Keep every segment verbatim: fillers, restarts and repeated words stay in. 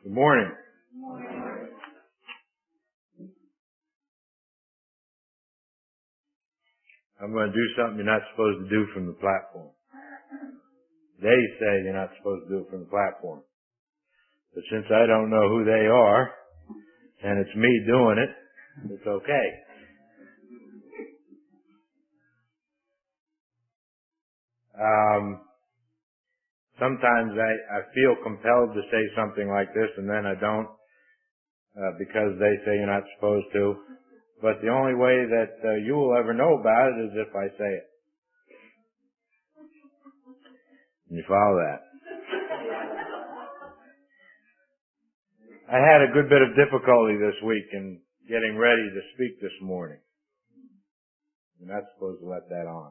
Good morning. Good morning. I'm going to do something you're not supposed to do from the platform. They say you're not supposed to do it from the platform. But since I don't know who they are, and it's me doing it, it's okay. Um, sometimes I, I feel compelled to say something like this, and then I don't, uh, because they say you're not supposed to. But the only way that uh, you will ever know about it is if I say it. You follow that? I had a good bit of difficulty this week in getting ready to speak this morning. You're not supposed to let that on.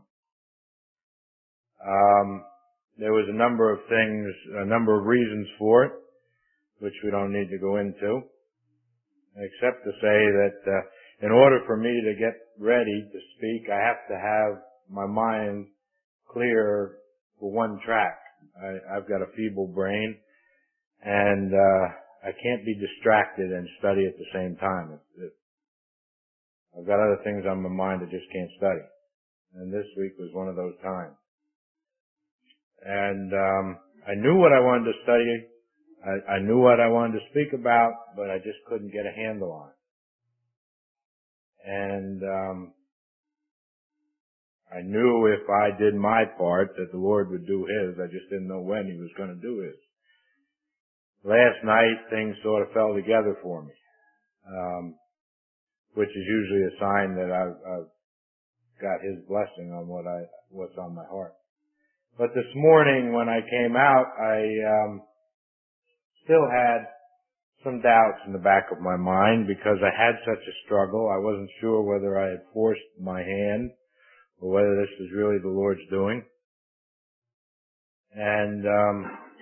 Um, there was a number of things, a number of reasons for it, which we don't need to go into, except to say that uh, in order for me to get ready to speak, I have to have my mind clear for one track. I, I've got a feeble brain, and uh, I can't be distracted and study at the same time. It, it, I've got other things on my mind that just can't study. And this week was one of those times. And um, I knew what I wanted to study. I, I knew what I wanted to speak about, but I just couldn't get a handle on it. And um, I knew if I did my part that the Lord would do His. I just didn't know when He was going to do His. Last night, things sort of fell together for me, um, which is usually a sign that I've, I've got His blessing on what I what's on my heart. But this morning, when I came out, I um, still had some doubts in the back of my mind because I had such a struggle. I wasn't sure whether I had forced my hand or whether this was really the Lord's doing. And um,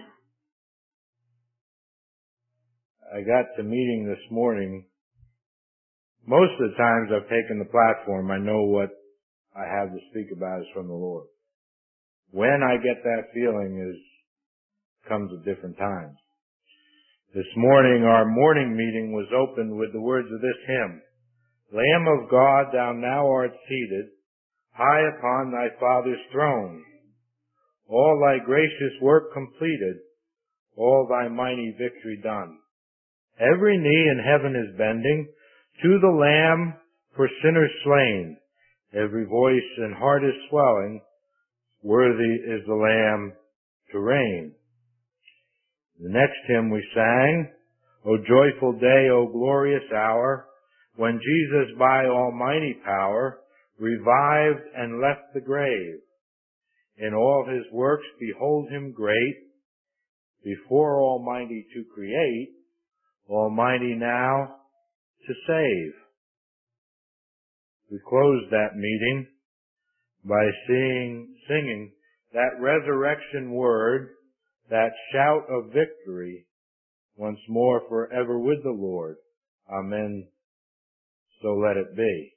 I got to meeting this morning. Most of the times I've taken the platform, I know what I have to speak about is from the Lord. When I get that feeling is comes at different times. This morning, our morning meeting was opened with the words of this hymn. Lamb of God, thou now art seated, high upon thy Father's throne. All thy gracious work completed, all thy mighty victory done. Every knee in heaven is bending to the Lamb for sinners slain. Every voice and heart is swelling, worthy is the Lamb to reign. The next hymn we sang, O joyful day, O glorious hour, when Jesus by almighty power revived and left the grave. In all His works behold Him great, before Almighty to create, Almighty now to save. We closed that meeting by seeing, singing that resurrection word, that shout of victory, once more forever with the Lord. Amen. So let it be.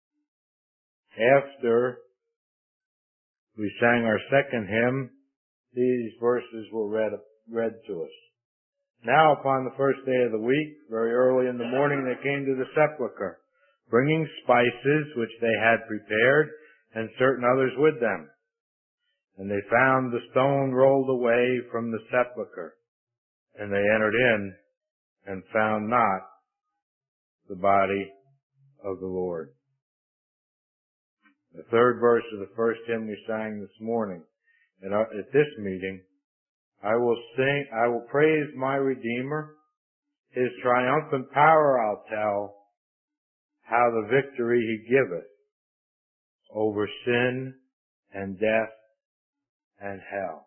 After we sang our second hymn, these verses were read, read to us. Now upon the first day of the week, very early in the morning, they came to the sepulchre, bringing spices which they had prepared, and certain others with them. And they found the stone rolled away from the sepulchre. And they entered in and found not the body of the Lord. The third verse of the first hymn we sang this morning. At, our, at this meeting, I will sing, I will praise my Redeemer. His triumphant power I'll tell, how the victory He giveth over sin and death and hell.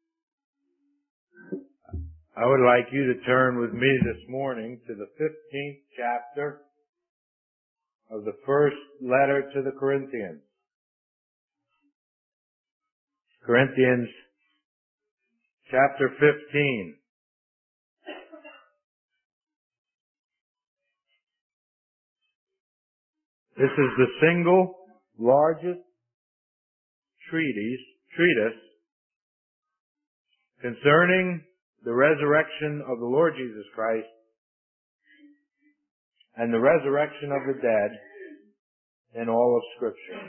I would like you to turn with me this morning to the fifteenth chapter of the first letter to the Corinthians. Corinthians chapter fifteen. This is the single largest treatise, treatise concerning the resurrection of the Lord Jesus Christ and the resurrection of the dead in all of Scripture.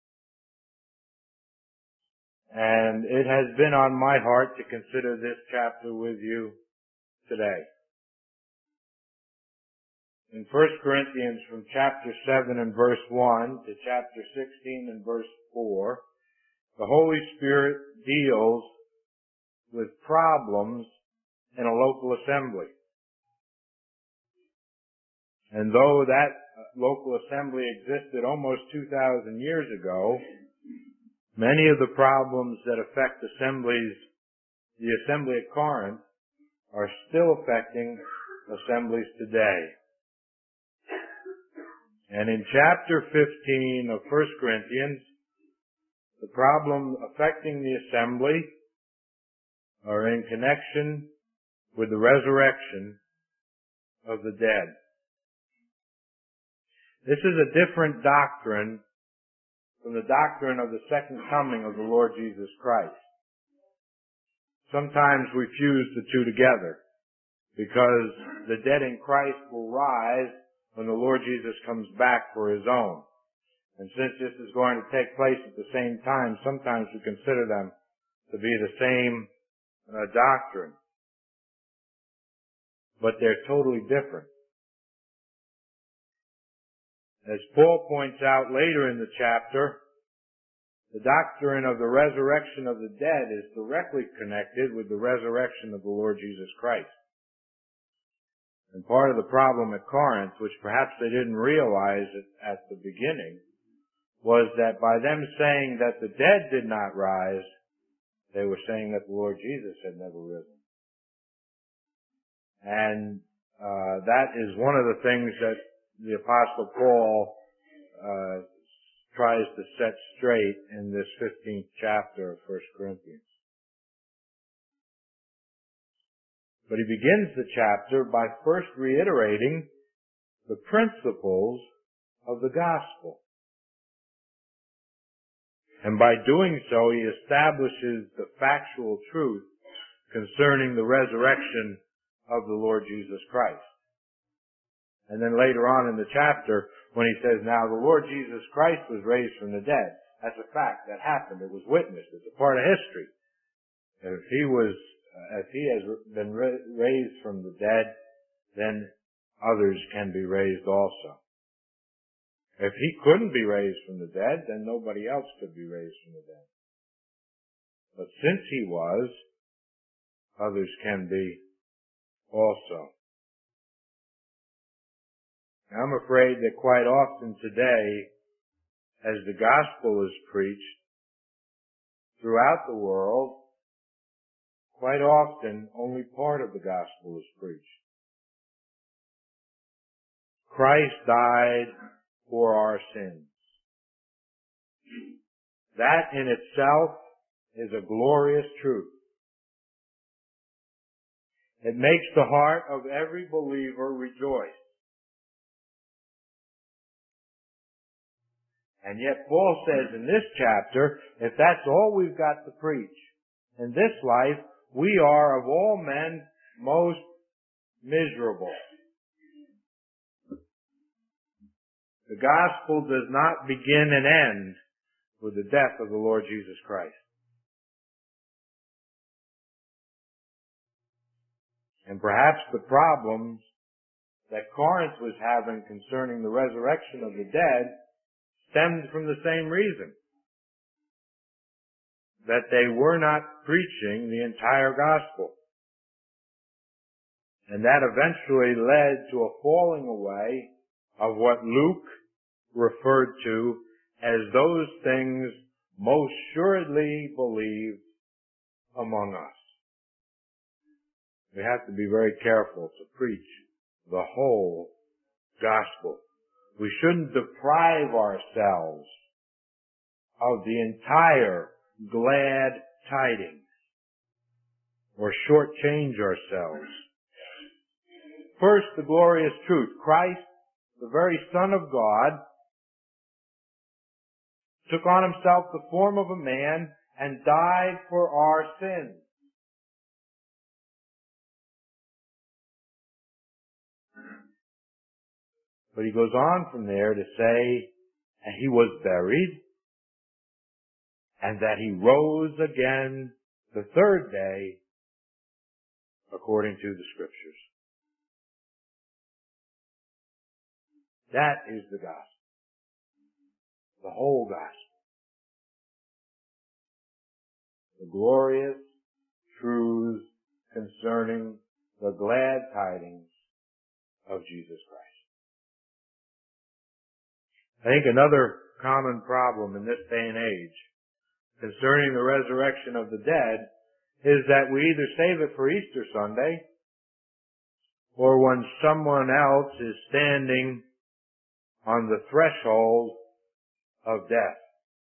And it has been on my heart to consider this chapter with you today. In First Corinthians from chapter seven and verse one to chapter sixteen and verse four, the Holy Spirit deals with problems in a local assembly. And though that local assembly existed almost two thousand years ago, many of the problems that affect assemblies, the assembly at Corinth, are still affecting assemblies today. And in chapter fifteen of First Corinthians, the problem affecting the assembly are in connection with the resurrection of the dead. This is a different doctrine from the doctrine of the second coming of the Lord Jesus Christ. Sometimes we fuse the two together because the dead in Christ will rise when the Lord Jesus comes back for His own. And since this is going to take place at the same time, sometimes we consider them to be the same uh, doctrine. But they're totally different. As Paul points out later in the chapter, the doctrine of the resurrection of the dead is directly connected with the resurrection of the Lord Jesus Christ. And part of the problem at Corinth, which perhaps they didn't realize it at the beginning, was that by them saying that the dead did not rise, they were saying that the Lord Jesus had never risen. And uh, that is one of the things that the Apostle Paul uh, tries to set straight in this fifteenth chapter of First Corinthians. But he begins the chapter by first reiterating the principles of the gospel. And by doing so, he establishes the factual truth concerning the resurrection of the Lord Jesus Christ. And then later on in the chapter, when he says, now the Lord Jesus Christ was raised from the dead, that's a fact. That happened. It was witnessed. It's a part of history. If he was, if he has been raised from the dead, then others can be raised also. If he couldn't be raised from the dead, then nobody else could be raised from the dead. But since he was, others can be also. I'm afraid that quite often today, as the gospel is preached throughout the world, quite often only part of the gospel is preached. Christ died for our sins. That in itself is a glorious truth. It makes the heart of every believer rejoice. And yet Paul says in this chapter, if that's all we've got to preach in this life, we are of all men most miserable. The gospel does not begin and end with the death of the Lord Jesus Christ. And perhaps the problems that Corinth was having concerning the resurrection of the dead stemmed from the same reason. That they were not preaching the entire gospel. And that eventually led to a falling away of what Luke referred to as those things most assuredly believed among us. We have to be very careful to preach the whole gospel. We shouldn't deprive ourselves of the entire glad tidings or shortchange ourselves. First, the glorious truth. Christ, the very Son of God, took on himself the form of a man and died for our sins. But he goes on from there to say, and he was buried, and that he rose again the third day, according to the Scriptures. That is the gospel. The whole gospel. The glorious truths concerning the glad tidings of Jesus Christ. I think another common problem in this day and age concerning the resurrection of the dead is that we either save it for Easter Sunday or when someone else is standing on the threshold of death.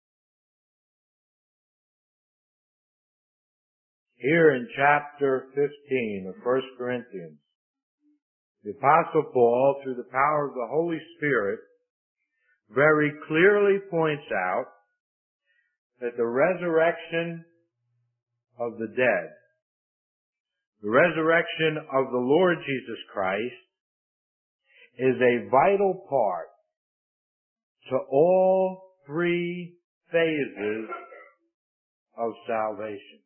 Here in chapter fifteen of First Corinthians, the Apostle Paul, through the power of the Holy Spirit, very clearly points out that the resurrection of the dead, the resurrection of the Lord Jesus Christ, is a vital part to all three phases of salvation.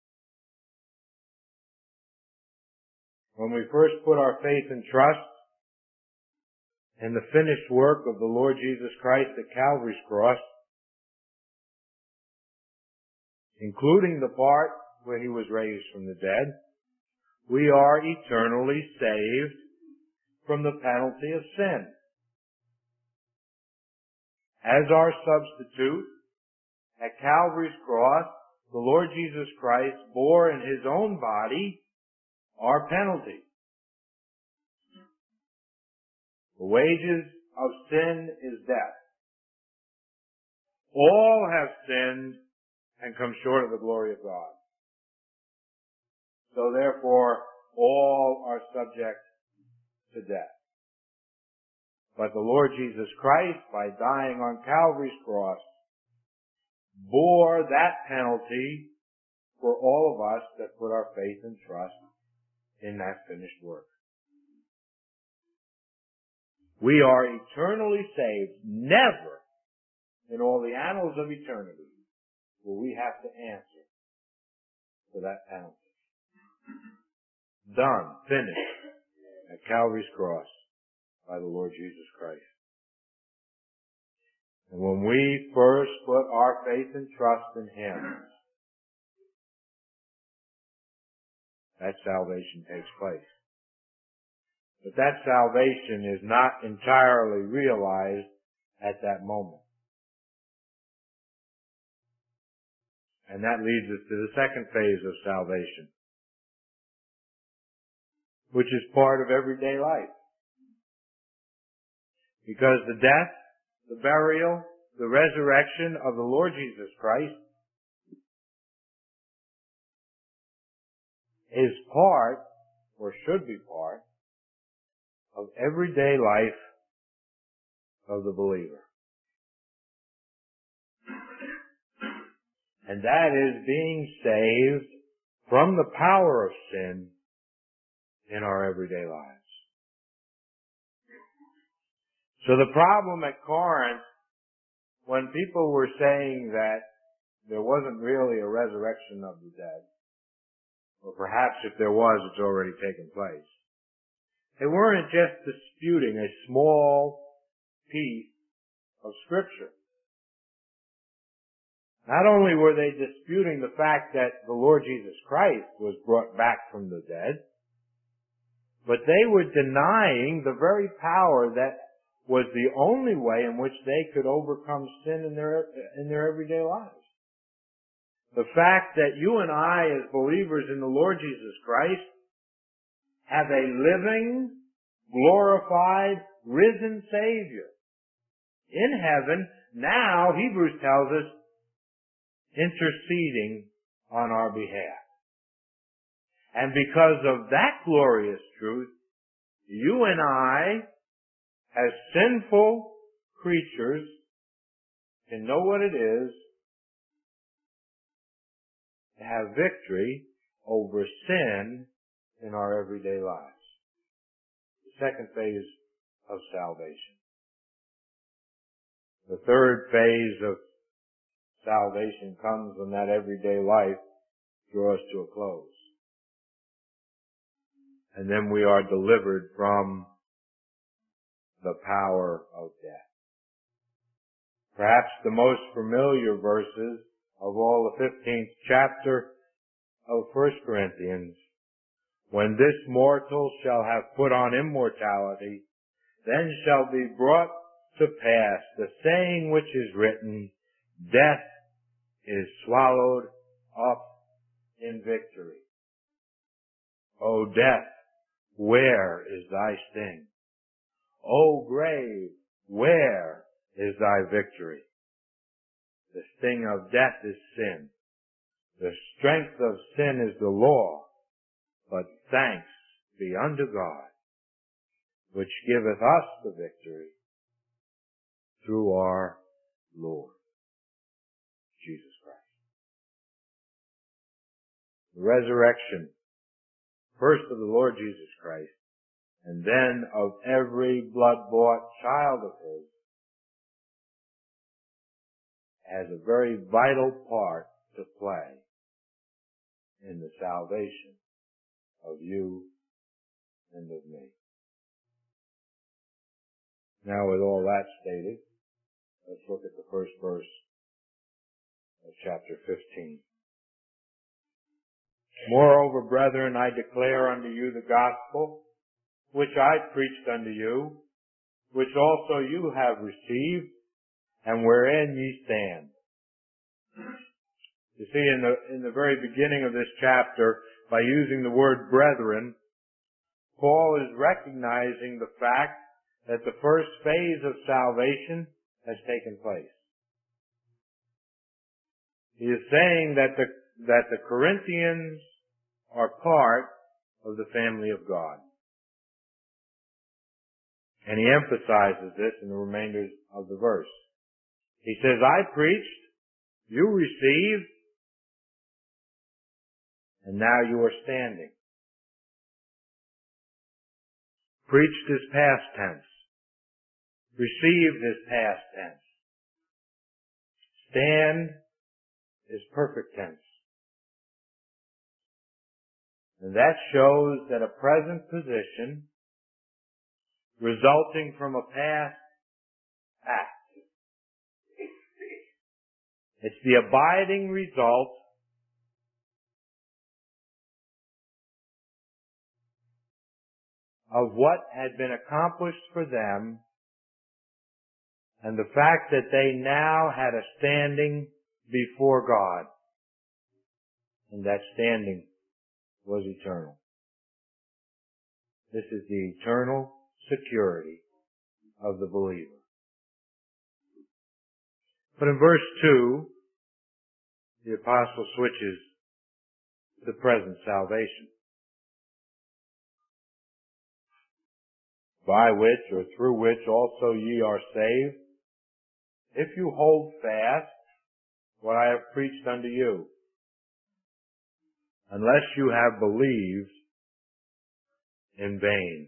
When we first put our faith and trust in the finished work of the Lord Jesus Christ at Calvary's cross, including the part where he was raised from the dead, we are eternally saved from the penalty of sin. As our substitute at Calvary's cross, the Lord Jesus Christ bore in his own body our penalty. The wages of sin is death. All have sinned and come short of the glory of God. So therefore, all are subject to death. But the Lord Jesus Christ, by dying on Calvary's cross, bore that penalty for all of us that put our faith and trust in that finished work. We are eternally saved. Never in all the annals of eternity will we have to answer for that penalty. Done, finished at Calvary's cross by the Lord Jesus Christ. And when we first put our faith and trust in him, that salvation takes place. But that salvation is not entirely realized at that moment. And that leads us to the second phase of salvation, which is part of everyday life. Because the death, the burial, the resurrection of the Lord Jesus Christ is part, or should be part, of everyday life of the believer. And that is being saved from the power of sin in our everyday lives. So the problem at Corinth, when people were saying that there wasn't really a resurrection of the dead, or perhaps if there was, it's already taken place, they weren't just disputing a small piece of Scripture. Not only were they disputing the fact that the Lord Jesus Christ was brought back from the dead, but they were denying the very power that was the only way in which they could overcome sin in their, in their everyday lives. The fact that you and I, as believers in the Lord Jesus Christ, have a living, glorified, risen Savior in heaven, now, Hebrews tells us, interceding on our behalf. And because of that glorious truth, you and I, as sinful creatures, can know what it is to have victory over sin in our everyday lives. The second phase of salvation. The third phase of salvation comes when that everyday life draws to a close. And then we are delivered from the power of death. Perhaps the most familiar verses of all the fifteenth chapter of First Corinthians. When this mortal shall have put on immortality, then shall be brought to pass the saying which is written, death is swallowed up in victory. O death, where is thy sting? O grave, where is thy victory? The sting of death is sin. The strength of sin is the law. But thanks be unto God, which giveth us the victory through our Lord Jesus Christ. The resurrection, first of the Lord Jesus Christ, and then of every blood-bought child of His, has a very vital part to play in the salvation of you and of me. Now, with all that stated, let's look at the first verse of chapter fifteen. Moreover, brethren, I declare unto you the gospel which I preached unto you, which also you have received, and wherein ye stand. You see, in the, in the very beginning of this chapter, by using the word brethren, Paul is recognizing the fact that the first phase of salvation has taken place. He is saying that the, that the Corinthians are part of the family of God. And he emphasizes this in the remainder of the verse. He says, I preached, you received, and now you are standing. Preached is past tense. Received is past tense. Stand is perfect tense. And that shows that a present position resulting from a past act. It's the abiding result of what had been accomplished for them and the fact that they now had a standing before God. And that standing was eternal. This is the eternal security of the believer. But in verse two, the apostle switches to present salvation, by which or through which also ye are saved, if you hold fast what I have preached unto you, unless you have believed in vain.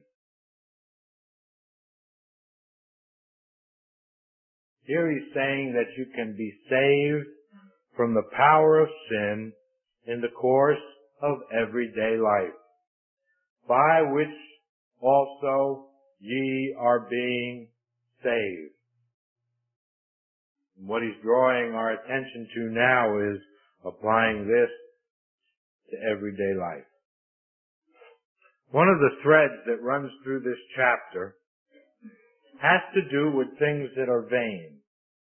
Here he's saying that you can be saved from the power of sin in the course of everyday life, by which also ye are being saved. And what he's drawing our attention to now is applying this to everyday life. One of the threads that runs through this chapter has to do with things that are vain.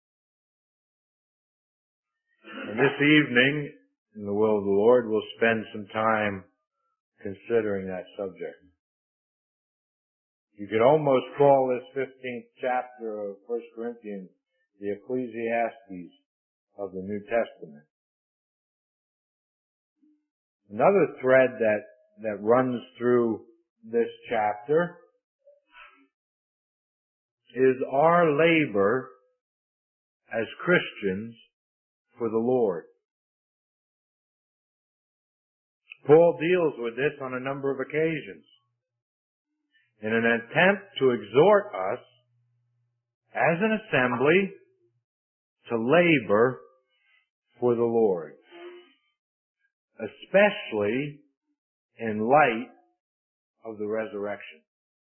And this evening, in the will of the Lord, we'll spend some time considering that subject. You could almost call this fifteenth chapter of First Corinthians the Ecclesiastes of the New Testament. Another thread that, that runs through this chapter is our labor as Christians for the Lord. Paul deals with this on a number of occasions. in an attempt to exhort us as an assembly to labor for the Lord, especially in light of the resurrection.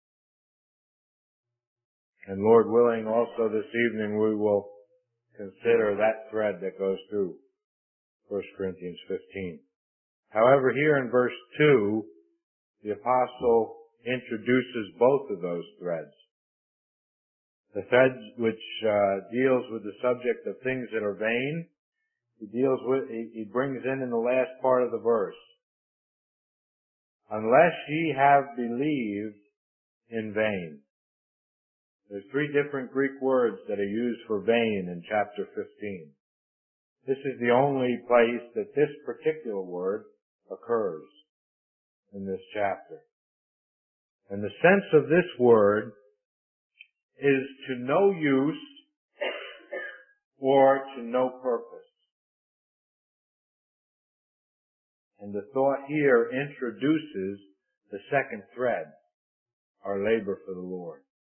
And Lord willing, also this evening we will consider that thread that goes through First Corinthians fifteen. However, here in verse two, the apostle introduces both of those threads. The thread which uh, deals with the subject of things that are vain, he deals with, he, he brings in in the last part of the verse. Unless ye have believed in vain. There's three different Greek words that are used for vain in chapter fifteen. This is the only place that this particular word occurs in this chapter. And the sense of this word is to no use or to no purpose. And the thought here introduces the second thread, our labor for the Lord.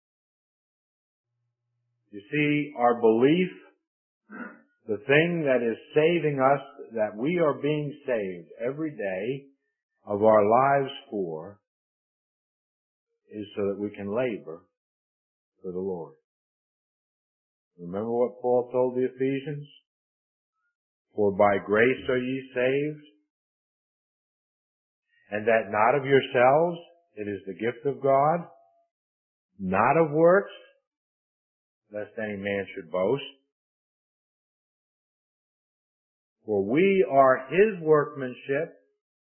You see, our belief, the thing that is saving us, that we are being saved every day of our lives for, is so that we can labor for the Lord. Remember what Paul told the Ephesians? For by grace are ye saved, and that not of yourselves, it is the gift of God, not of works, lest any man should boast. For we are His workmanship,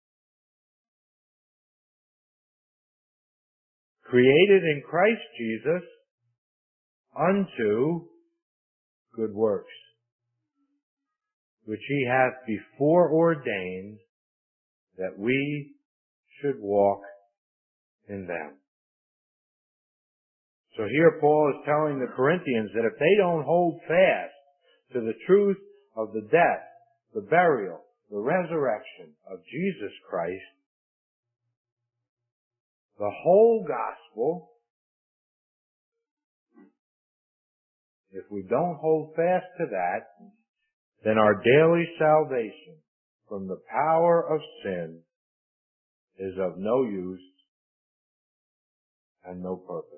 created in Christ Jesus unto good works, which He hath before ordained that we should walk in them. So here Paul is telling the Corinthians that if they don't hold fast to the truth of the death, the burial, the resurrection of Jesus Christ, the whole gospel, if we don't hold fast to that, then our daily salvation from the power of sin is of no use and no purpose.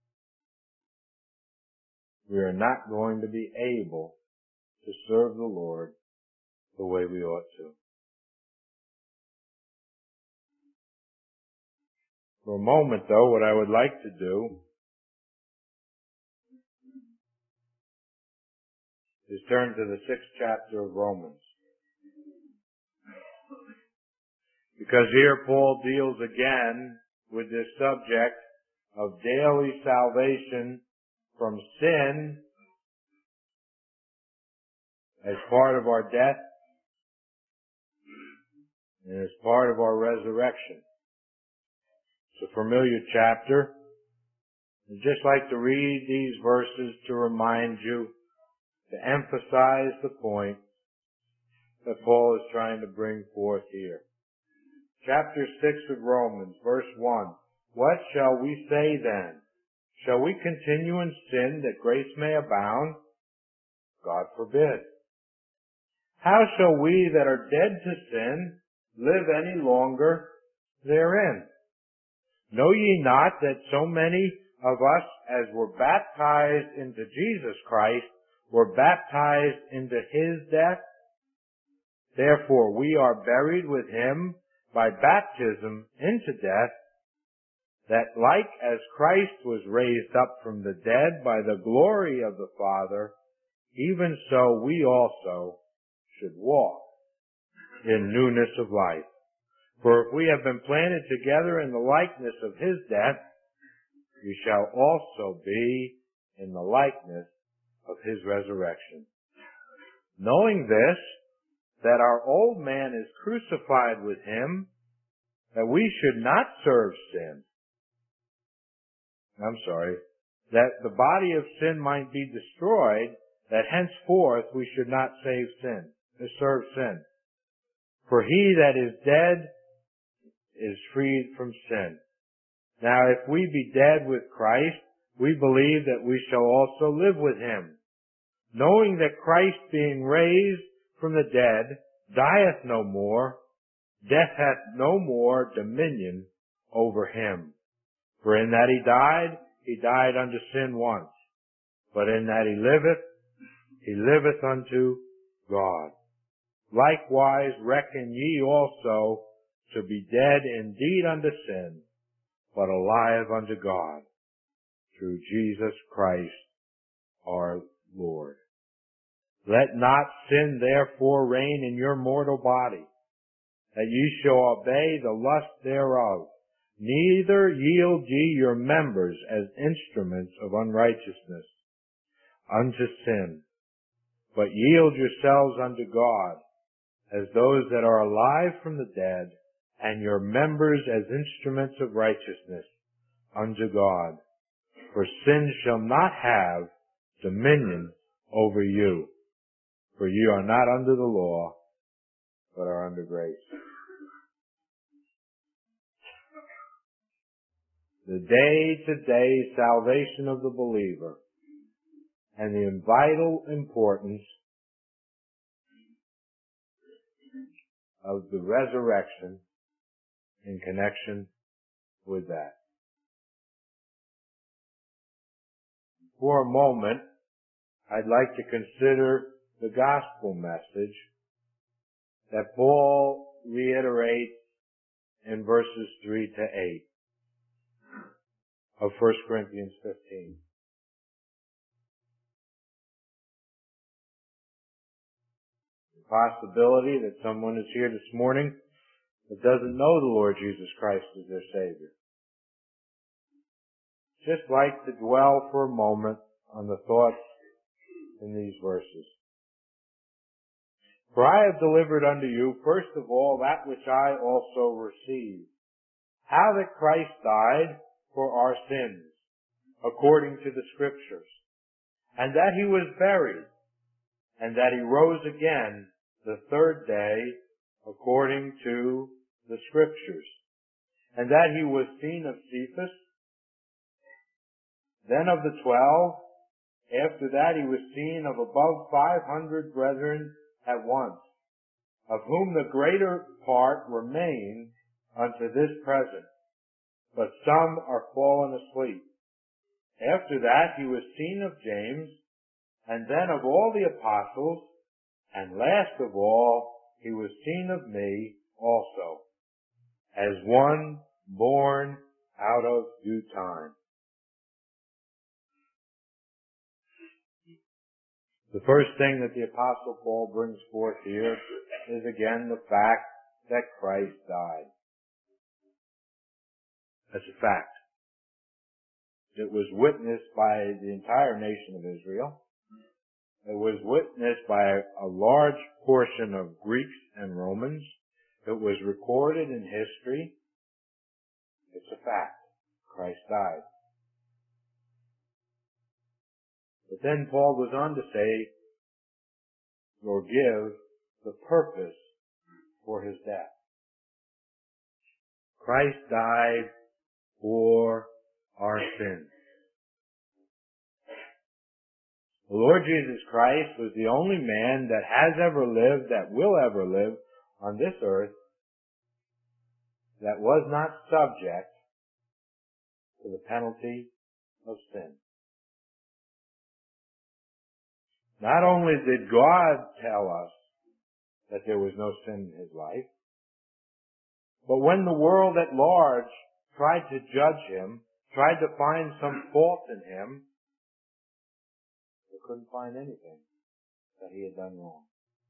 We are not going to be able to serve the Lord the way we ought to. For a moment, though, what I would like to do is turn to the sixth chapter of Romans. Because here Paul deals again with this subject of daily salvation from sin as part of our death and as part of our resurrection. It's a familiar chapter. I'd just like to read these verses to remind you, to emphasize the point that Paul is trying to bring forth here. Chapter six of Romans, verse one. What shall we say then? Shall we continue in sin that grace may abound? God forbid. How shall we that are dead to sin live any longer therein? Know ye not that so many of us as were baptized into Jesus Christ were baptized into His death? Therefore we are buried with Him by baptism into death, that like as Christ was raised up from the dead by the glory of the Father, even so we also should walk in newness of life. For if we have been planted together in the likeness of His death, we shall also be in the likeness of His resurrection. Knowing this, that our old man is crucified with Him, that we should not serve sin. I'm sorry, that the body of sin might be destroyed, that henceforth we should not save sin, to serve sin. For he that is dead is freed from sin. Now if we be dead with Christ, we believe that we shall also live with him, knowing that Christ being raised from the dead dieth no more, death hath no more dominion over him. For in that he died, he died unto sin once, but in that he liveth, he liveth unto God. Likewise reckon ye also to be dead indeed unto sin, but alive unto God, through Jesus Christ our Lord. Let not sin therefore reign in your mortal body, that ye shall obey the lust thereof. Neither yield ye your members as instruments of unrighteousness unto sin, but yield yourselves unto God as those that are alive from the dead, and your members as instruments of righteousness unto God. For sin shall not have dominion over you, for ye are not under the law, but are under grace. The day-to-day salvation of the believer and the vital importance of the resurrection in connection with that. For a moment, I'd like to consider the gospel message that Paul reiterates in verses three to eight of First Corinthians fifteen. The possibility that someone is here this morning that doesn't know the Lord Jesus Christ as their Savior. Just like to dwell for a moment on the thoughts in these verses. For I have delivered unto you, first of all, that which I also received, how that Christ died for our sins, according to the Scriptures, and that he was buried, and that he rose again the third day, according to the Scriptures, and that he was seen of Cephas, then of the twelve. After that he was seen of above five hundred brethren at once, of whom the greater part remain unto this present, but some are fallen asleep. After that he was seen of James, and then of all the apostles, and last of all he was seen of me also, as one born out of due time. The first thing that the Apostle Paul brings forth here is again the fact that Christ died. That's a fact. It was witnessed by the entire nation of Israel. It was witnessed by a large portion of Greeks and Romans. It was recorded in history. It's a fact. Christ died. But then Paul goes on to say, or give, the purpose for his death. Christ died for our sins. The Lord Jesus Christ was the only man that has ever lived, that will ever live on this earth, that was not subject to the penalty of sin. Not only did God tell us that there was no sin in his life, but when the world at large tried to judge him, tried to find some fault in him, they couldn't find anything that he had done wrong.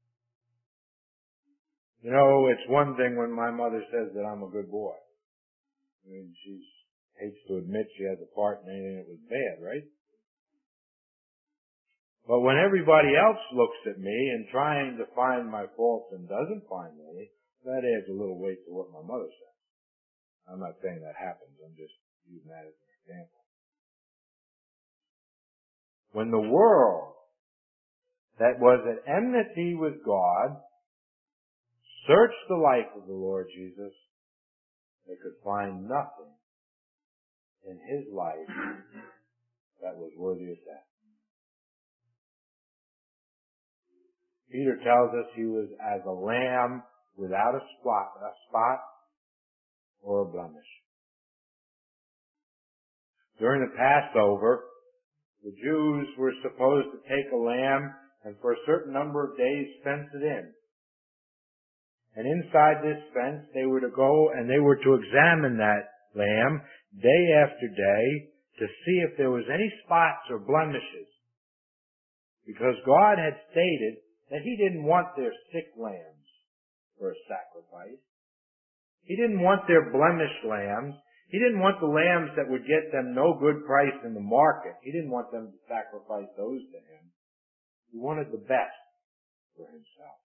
You know, it's one thing when my mother says that I'm a good boy. I mean, she hates to admit she has a part in anything that was bad, right? But when everybody else looks at me and trying to find my faults and doesn't find any, that adds a little weight to what my mother says. I'm not saying that happens. I'm just using that as an example. When the world that was at enmity with God searched the life of the Lord Jesus, they could find nothing in his life that was worthy of death. Peter tells us he was as a lamb without a spot, a spot or a blemish. During the Passover, the Jews were supposed to take a lamb and for a certain number of days fence it in. And inside this fence they were to go and they were to examine that lamb day after day to see if there was any spots or blemishes. Because God had stated that He didn't want their sick lambs for a sacrifice. He didn't want their blemished lambs. He didn't want the lambs that would get them no good price in the market. He didn't want them to sacrifice those to Him. He wanted the best for Himself.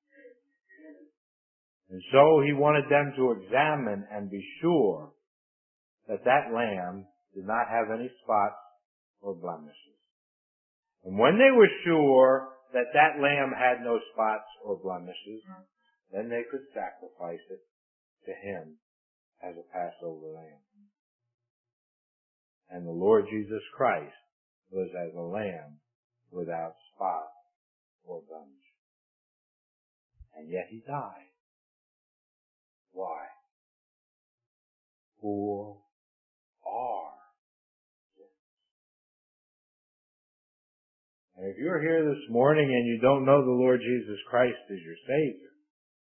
And so He wanted them to examine and be sure that that lamb did not have any spots or blemishes. And when they were sure that that lamb had no spots or blemishes, then they could sacrifice it to Him as a Passover lamb. And the Lord Jesus Christ was as a lamb without spot or blemish. And yet He died. Why? For our sins. And if you're here this morning and you don't know the Lord Jesus Christ as your Savior,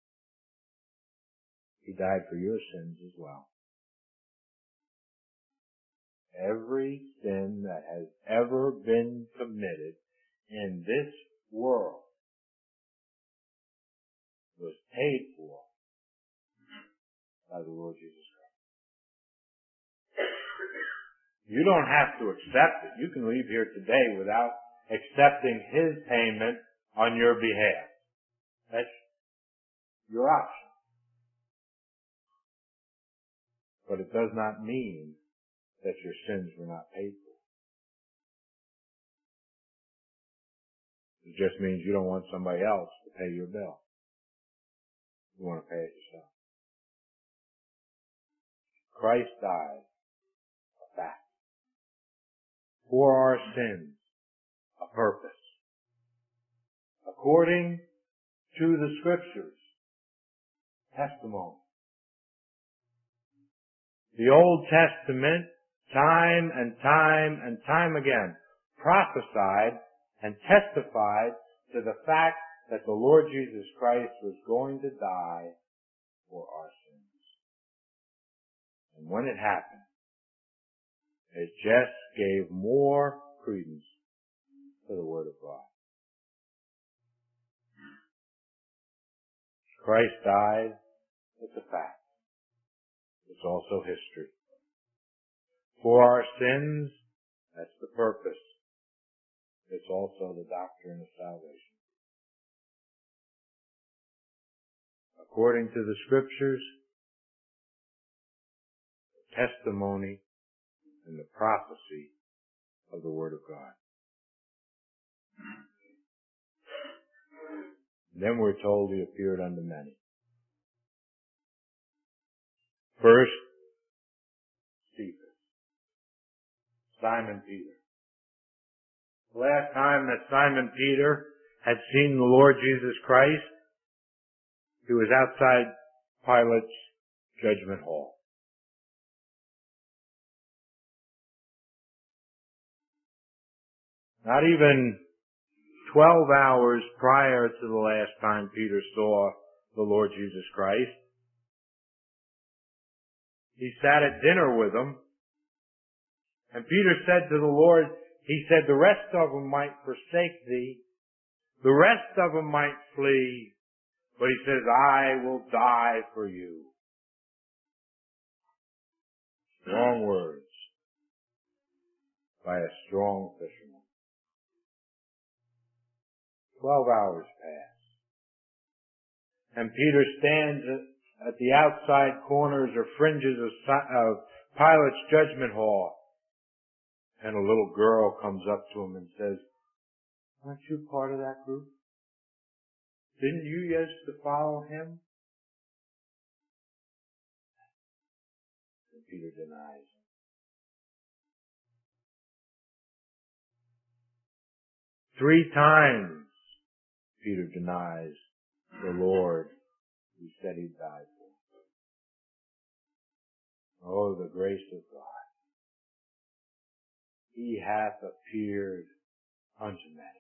He died for your sins as well. Every sin that has ever been committed in this world was paid for by the Lord Jesus Christ. You don't have to accept it. You can leave here today without accepting His payment on your behalf. That's your option. But it does not mean that your sins were not paid for. It just means you don't want somebody else to pay your bill. You want to pay it yourself. Christ died, a fact. For our sins, a purpose. According to the Scriptures, testimony. The Old Testament, time and time and time again, prophesied and testified to the fact that the Lord Jesus Christ was going to die for our sins. And when it happened, it just gave more credence to the Word of God. Christ died, it's a fact. It's also history. For our sins, that's the purpose. It's also the doctrine of salvation. According to the Scriptures, the testimony and the prophecy of the Word of God. And then we're told He appeared unto many. First, Cephas, Simon Peter. The last time that Simon Peter had seen the Lord Jesus Christ, he was outside Pilate's judgment hall. Not even twelve hours prior to the last time Peter saw the Lord Jesus Christ, he sat at dinner with them, and Peter said to the Lord, he said, the rest of them might forsake thee, the rest of them might flee, but he says, I will die for you. Strong words by a strong fisherman. Twelve hours pass. And Peter stands at the outside corners or fringes of Pilate's judgment hall. And a little girl comes up to him and says, aren't you part of that group? Didn't you used to follow him? And Peter denies him. Three times Peter denies the Lord who said he'd die for. Oh, the grace of God. He hath appeared unto many.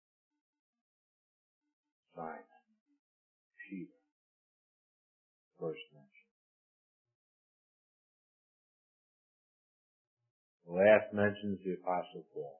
Simon, Peter, first mention. The last mentions the Apostle Paul.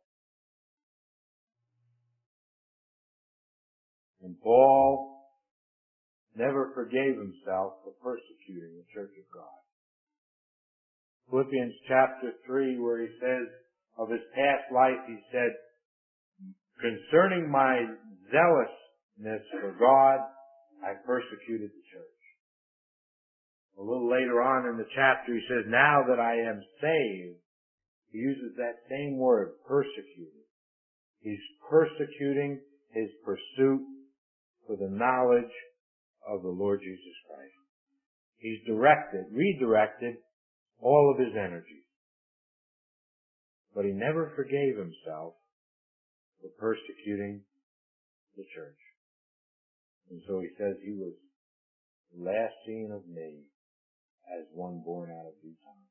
And Paul never forgave himself for persecuting the church of God. Philippians chapter three, where he says of his past life, he said, concerning my zealousness for God, I persecuted the church. A little later on in the chapter, he says, now that I am saved, he uses that same word, persecuted. He's persecuting his pursuit for the knowledge of the Lord Jesus Christ. He's directed, redirected all of his energies. But he never forgave himself for persecuting the church. And so he says he was last seen of me as one born out of due time.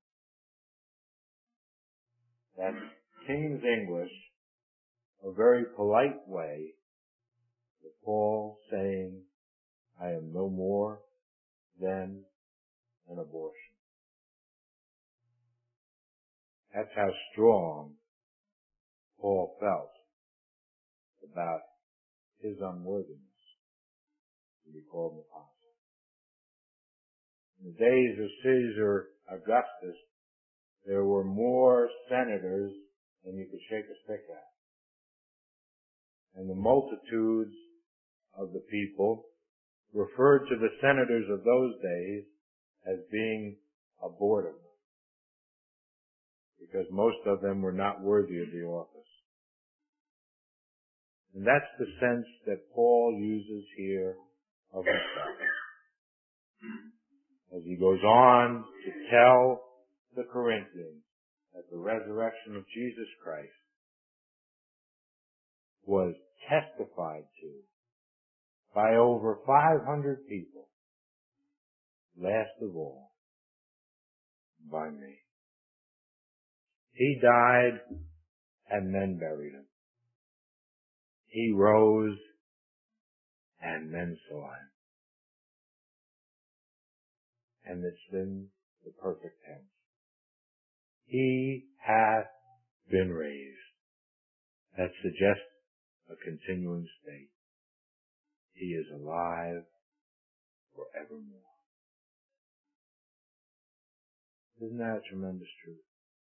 That's King's English, a very polite way of Paul saying, I am no more than an abortion. That's how strong Paul felt about his unworthiness to be called an apostle. In the days of Caesar Augustus, there were more senators than you could shake a stick at. And the multitudes of the people referred to the senators of those days as being abortive, because most of them were not worthy of the office. And that's the sense that Paul uses here of himself. As he goes on to tell the Corinthians that the resurrection of Jesus Christ was testified to by over five hundred people, last of all, by me. He died and men buried him. He rose and men saw him. And it's in the perfect tense. He hath been raised. That suggests a continuing state. He is alive forevermore. Isn't that a tremendous truth?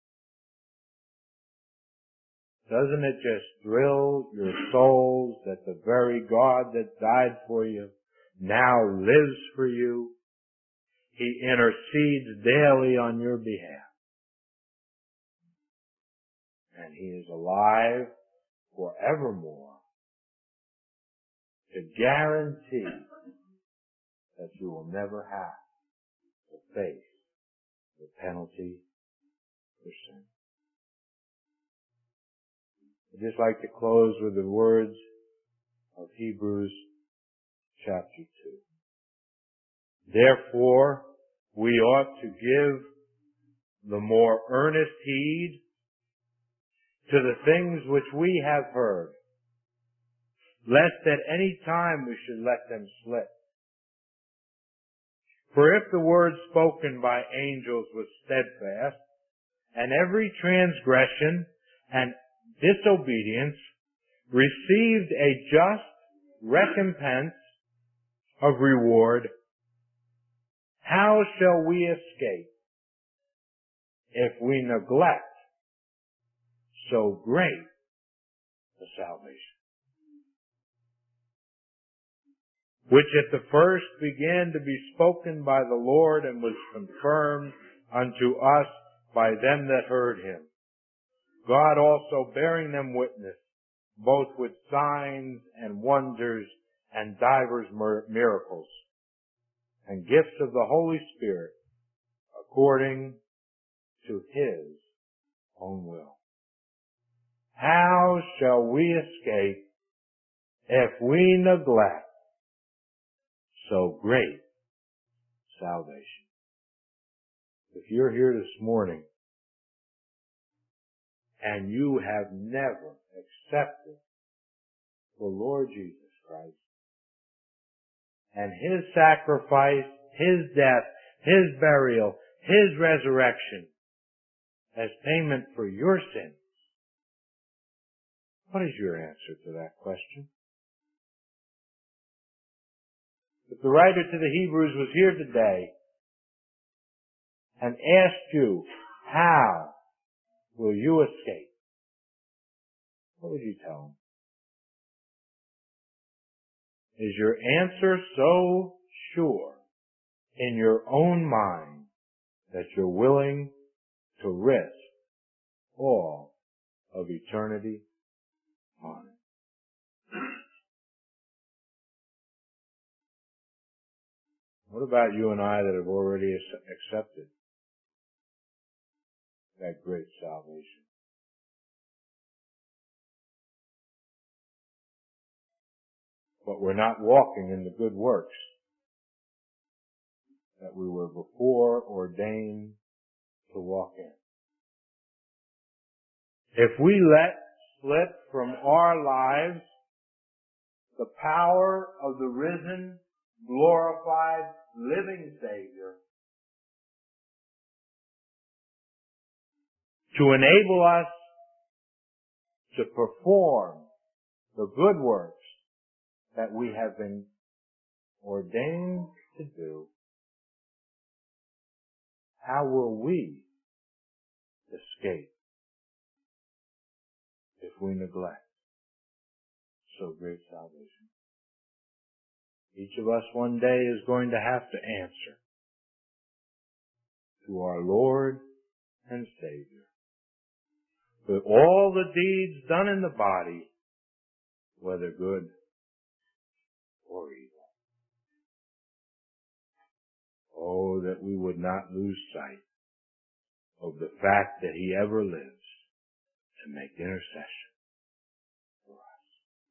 Doesn't it just thrill your souls that the very God that died for you now lives for you? He intercedes daily on your behalf. And he is alive forevermore to guarantee that you will never have to face the penalty for sin. I'd just like to close with the words of Hebrews chapter two. Therefore, we ought to give the more earnest heed to the things which we have heard, lest at any time we should let them slip. For if the word spoken by angels was steadfast, and every transgression and disobedience received a just recompense of reward, how shall we escape if we neglect so great a salvation, which at the first began to be spoken by the Lord and was confirmed unto us by them that heard him, God also bearing them witness, both with signs and wonders and divers miracles, and gifts of the Holy Spirit, according to his own will. How shall we escape if we neglect so great salvation. If you're here this morning and you have never accepted the Lord Jesus Christ and His sacrifice, His death, His burial, His resurrection as payment for your sins, what is your answer to that question? If the writer to the Hebrews was here today and asked you, how will you escape? What would you tell him? Is your answer so sure in your own mind that you're willing to risk all of eternity on it? What about you and I that have already accepted that great salvation? But we're not walking in the good works that we were before ordained to walk in. If we let slip from our lives the power of the risen, glorified, living Savior to enable us to perform the good works that we have been ordained to do, how will we escape if we neglect so great salvation? Each of us one day is going to have to answer to our Lord and Savior for all the deeds done in the body, whether good or evil. Oh, that we would not lose sight of the fact that He ever lives to make intercession for us.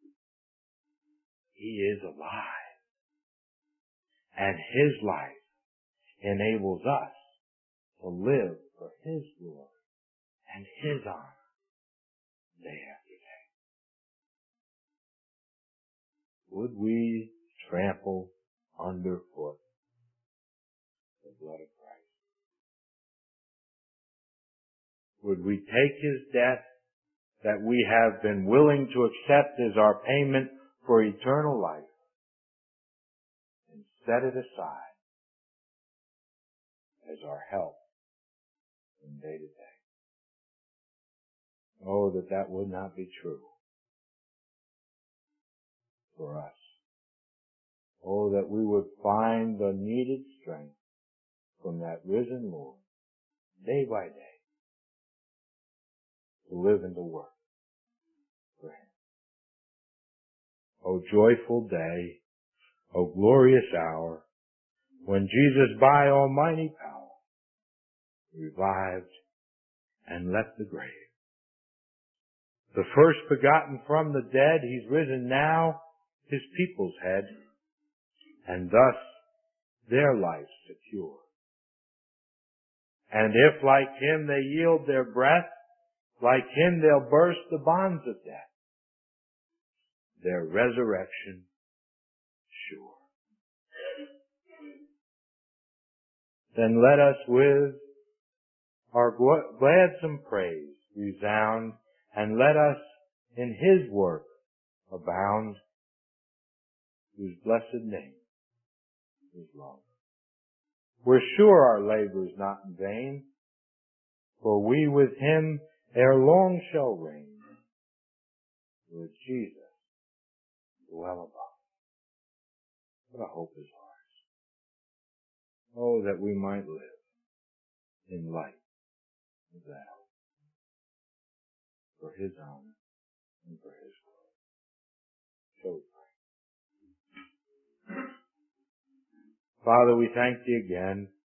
He is alive, and His life enables us to live for His glory and His honor day after day. Would we trample underfoot the blood of Christ? Would we take His death that we have been willing to accept as our payment for eternal life and set it aside as our help from day to day? Oh, that that would not be true for us. Oh, that we would find the needed strength from that risen Lord day by day to live and to work for Him. Oh, joyful day, oh, glorious hour, when Jesus by almighty power revived and left the grave. The first begotten from the dead, He's risen now, His people's head, and thus their life secure. And if like Him they yield their breath, like Him they'll burst the bonds of death, their resurrection sure. Then let us with our gladsome praise resound, and let us in His work abound, whose blessed name is love. We're sure our labor is not in vain, for we with Him ere long shall reign, with Jesus dwell above. What a hope is ours. Oh, that we might live in light of that hope, for His honor and for His glory. So we pray. Father, we thank Thee again